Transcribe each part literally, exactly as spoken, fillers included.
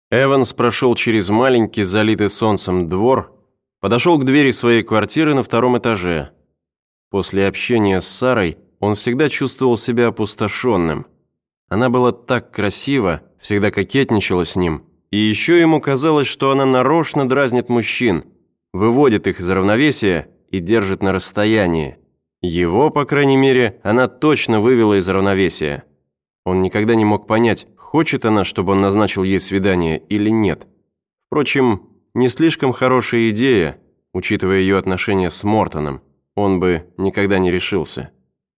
Эванс прошел через маленький, залитый солнцем двор, подошел к двери своей квартиры на втором этаже. После общения с Сарой он всегда чувствовал себя опустошенным. Она была так красива, всегда кокетничала с ним, и еще ему казалось, что она нарочно дразнит мужчин, выводит их из равновесия и держит на расстоянии. Его, по крайней мере, она точно вывела из равновесия. Он никогда не мог понять, хочет она, чтобы он назначил ей свидание или нет. Впрочем, не слишком хорошая идея, учитывая ее отношения с Мортоном. Он бы никогда не решился.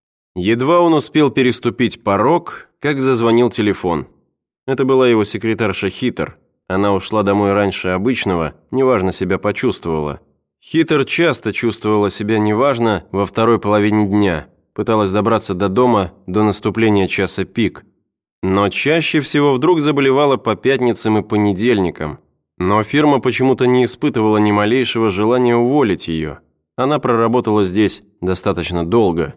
Едва он успел переступить порог, как зазвонил телефон. Это была его секретарша Хитер. Она ушла домой раньше обычного, неважно себя почувствовала. Хитер часто чувствовала себя неважно во второй половине дня, пыталась добраться до дома до наступления часа пик. Но чаще всего вдруг заболевала по пятницам и понедельникам. Но фирма почему-то не испытывала ни малейшего желания уволить ее. Она проработала здесь достаточно долго.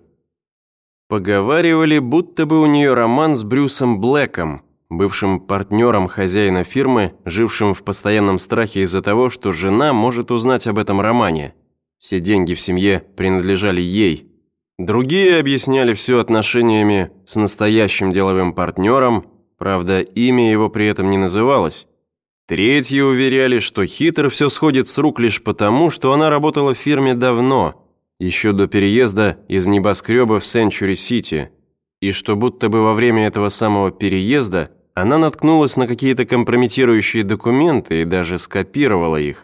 Поговаривали, будто бы у нее роман с Брюсом Блэком, бывшим партнером хозяина фирмы, жившим в постоянном страхе из-за того, что жена может узнать об этом романе. Все деньги в семье принадлежали ей. Другие объясняли все отношениями с настоящим деловым партнером, правда, имя его при этом не называлось. Третьи уверяли, что Хитер все сходит с рук лишь потому, что она работала в фирме давно, еще до переезда из небоскреба в Сенчури-Сити, и что будто бы во время этого самого переезда она наткнулась на какие-то компрометирующие документы и даже скопировала их.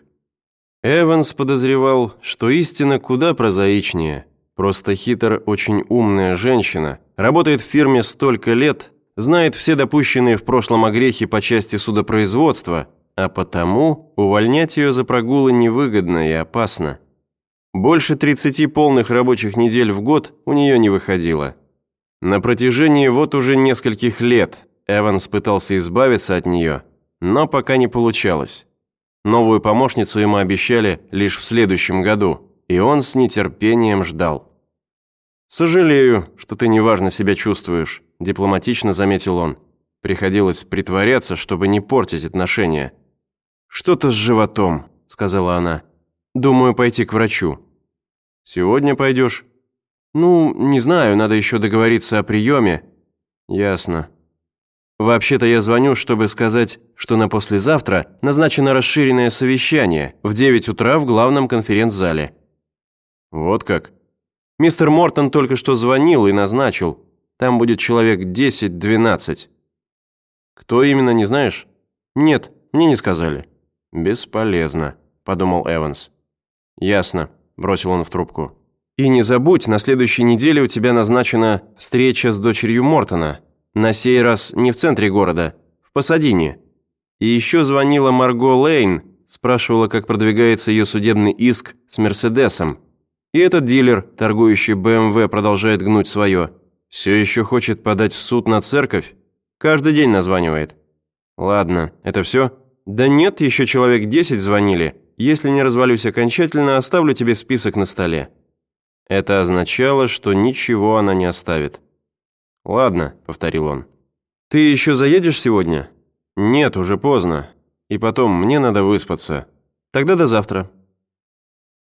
Эванс подозревал, что истина куда прозаичнее. Просто Хитер очень умная женщина, работает в фирме столько лет, знает все допущенные в прошлом огрехи по части судопроизводства, а потому увольнять ее за прогулы невыгодно и опасно. Больше тридцати полных рабочих недель в год у нее не выходило. На протяжении вот уже нескольких лет Эванс пытался избавиться от нее, но пока не получалось. Новую помощницу ему обещали лишь в следующем году, и он с нетерпением ждал. «Сожалею, что ты неважно себя чувствуешь», – дипломатично заметил он. Приходилось притворяться, чтобы не портить отношения. «Что-то с животом», – сказала она. «Думаю, пойти к врачу». «Сегодня пойдешь?» «Ну, не знаю, надо еще договориться о приеме». «Ясно». «Вообще-то я звоню, чтобы сказать, что на послезавтра назначено расширенное совещание в девять утра в главном конференц-зале». «Вот как?» «Мистер Мортон только что звонил и назначил. Там будет человек десять-двенадцать». «Кто именно, не знаешь?» «Нет, мне не сказали». «Бесполезно», – подумал Эванс. «Ясно», – бросил он в трубку. «И не забудь, на следующей неделе у тебя назначена встреча с дочерью Мортона. На сей раз не в центре города, в Пасадине. И еще звонила Марго Лейн, спрашивала, как продвигается ее судебный иск с Мерседесом. И этот дилер, торгующий бэ эм вэ, продолжает гнуть свое. Все еще хочет подать в суд на церковь. Каждый день названивает». «Ладно, это все?» «Да нет, еще человек десять звонили. Если не развалюсь окончательно, оставлю тебе список на столе». Это означало, что ничего она не оставит. «Ладно», — повторил он. «Ты еще заедешь сегодня?» «Нет, уже поздно. И потом, мне надо выспаться. Тогда до завтра».